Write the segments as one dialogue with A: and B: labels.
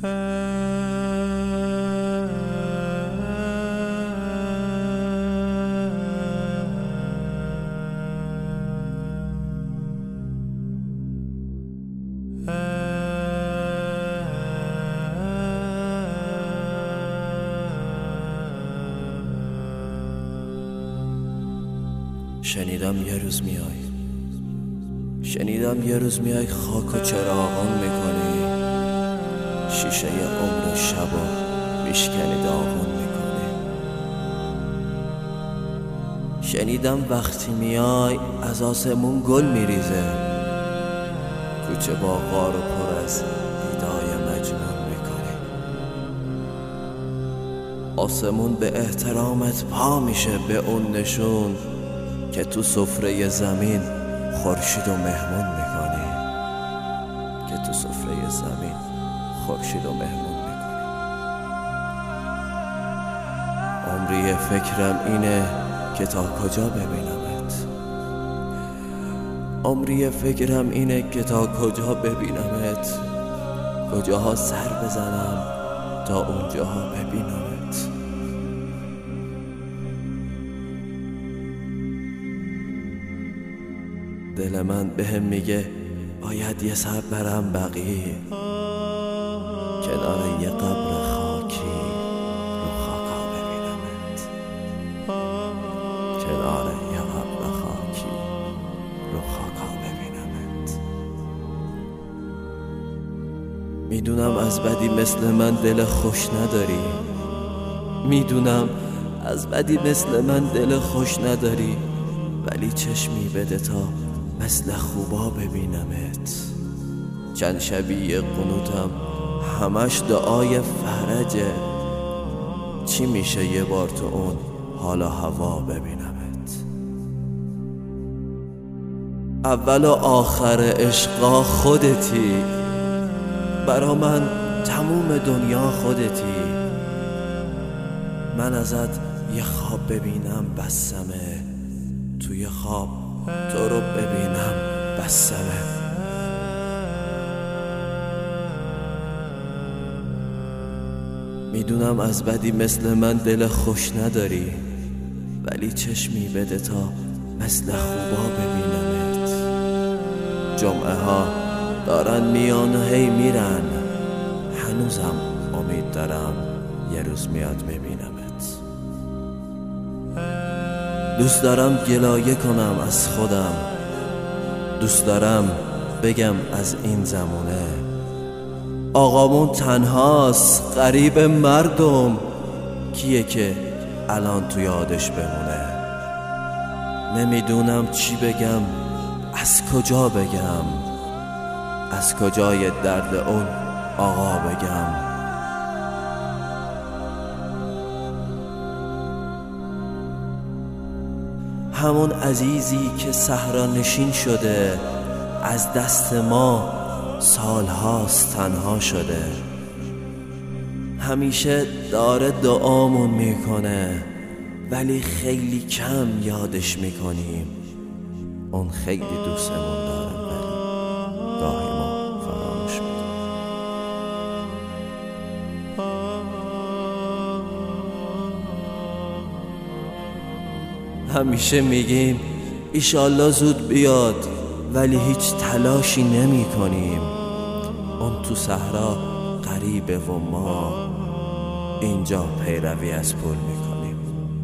A: شنیدم یه روز میای خاک و چراغان میکنی، شیشه عمر شبا میشکنی داغان میکنی. شنیدم وقتی میای از آسمون گل میریزه، کوچه با غار و پر از بیدای مجنون میکنی. آسمون به احترامت پا میشه به اون نشون که تو سفره زمین خورشید و مهمون میکنی، که تو سفره زمین خورشید و مهمون میکنی. عمری فکرم اینه که تا کجا ببینمت، عمری فکرم اینه که تا کجا ببینمت، کجاها سر بزنم تا اونجاها ببینمت. دل من بهم میگه باید یه سر برم بقیه، کنار یه قبر خاکی رو خاکا ببینمت، کنار یه قبر خاکی رو خاکا ببینمت. میدونم از بدی مثل من دل خوش نداری، میدونم از بدی مثل من دل خوش نداری، ولی چشمی بده تا مثل خوبا ببینمت. چند شبیه قنوتم همش دعای فرجه، چی میشه یه بار تو اون حالا هوا ببینمت. اول و آخر عشقا خودتی، برا من تموم دنیا خودتی. من ازت یه خواب ببینم بسمه، توی خواب تو رو ببینم بسمه. میدونم از بدی مثل من دل خوش نداری، ولی چشمی بده تا مثل خوبا ببینمت. جمعه ها دارن میان و هی میرن، هنوزم امید دارم یه روز میاد میبینمت. دوست دارم گلایه کنم از خودم، دوست دارم بگم از این زمونه آقامون تنهاست غریب مردم، کیه که الان تو یادش بمونه. نمیدونم چی بگم، از کجا بگم، از کجای درد اون آقا بگم. همون عزیزی که صحرا نشین شده، از دست ما سالهاست تنها شده. همیشه داره دعامون میکنه، ولی خیلی کم یادش میکنیم. اون خیلی دوستمون داره، ولی گاهی ما فراموش میکنیم. همیشه میگیم ایشالله زود بیاد، ولی هیچ تلاشی نمی کنیم. اون تو صحرا غریبه و ما اینجا پیروی از پول میکنیم.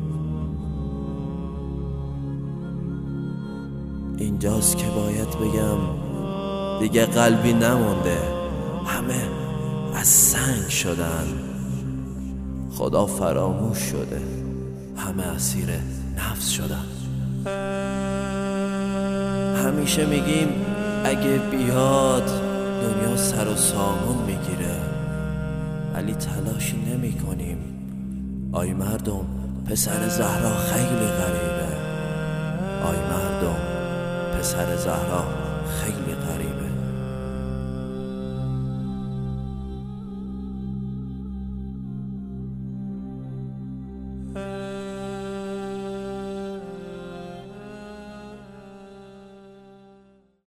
A: اینجاست که باید بگم دیگه قلبی نمونده، همه از سنگ شدن. خدا فراموش شده، همه اسیر نفس شدن. همیشه میگیم اگه بیاد دنیا سر و سامون میگیره، ولی تلاشی نمی کنیم. آی مردم پسر زهرا خیلی غریبه، آی مردم پسر زهرا خیلی غریبه.